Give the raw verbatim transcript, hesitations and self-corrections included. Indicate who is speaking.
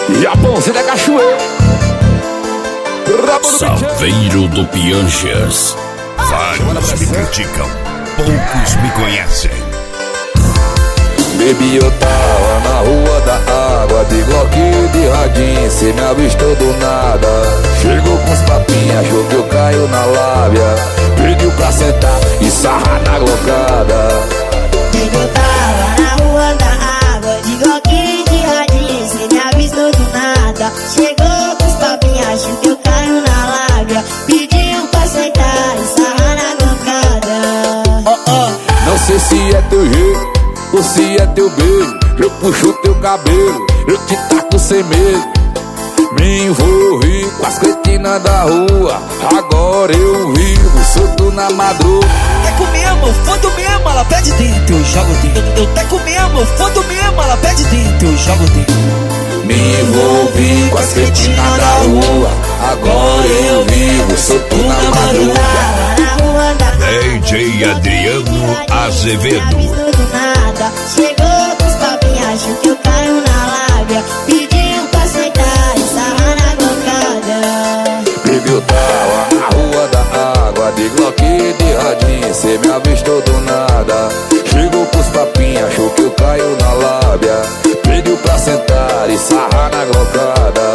Speaker 1: Japãozinho da Cachoeira,
Speaker 2: Saveiro do Pianjas. Vários me criticam, poucos me conhecem.
Speaker 1: Baby, eu tava na rua da água, de Glock e de radinho, cê me avistou do nada. Chegou com os papinhos, achou que eu caio na lábia, pediu pra sentar e sarrar na glocada.
Speaker 3: Baby, eu tava na rua da água, de Glock e de radinho, cê me avistou do nada. Chegou com os papinhos, achou que eu caio na lábia, pediu pra sentar e sarrar na glocada.
Speaker 1: Oh, oh. Não sei se é teu jeito ou se é teu beijo, eu puxo teu cabelo, eu te taco sem medo. Me envolvi com as cretinas da rua, agora eu vivo solto na madruga.
Speaker 4: Teco mesmo, fodo mesmo, ela pede dentro, eu jogo dentro. Eu teco mesmo, fodo mesmo, ela pede dentro, eu jogo dentro.
Speaker 1: Me envolvi com as cretinas da rua, agora eu vivo solto na madruga.
Speaker 2: D J Adriano Azevedo.
Speaker 3: Chegou com os papinhos, achou que eu caio na lábia, pediu pra sentar e sarrar na glocada.
Speaker 1: Baby, eu tava na rua da água, de Glock e de radinho, cê me avistou do nada. Chegou com os papinhos, achou que eu caio na lábia, pediu pra sentar e sarrar na glocada.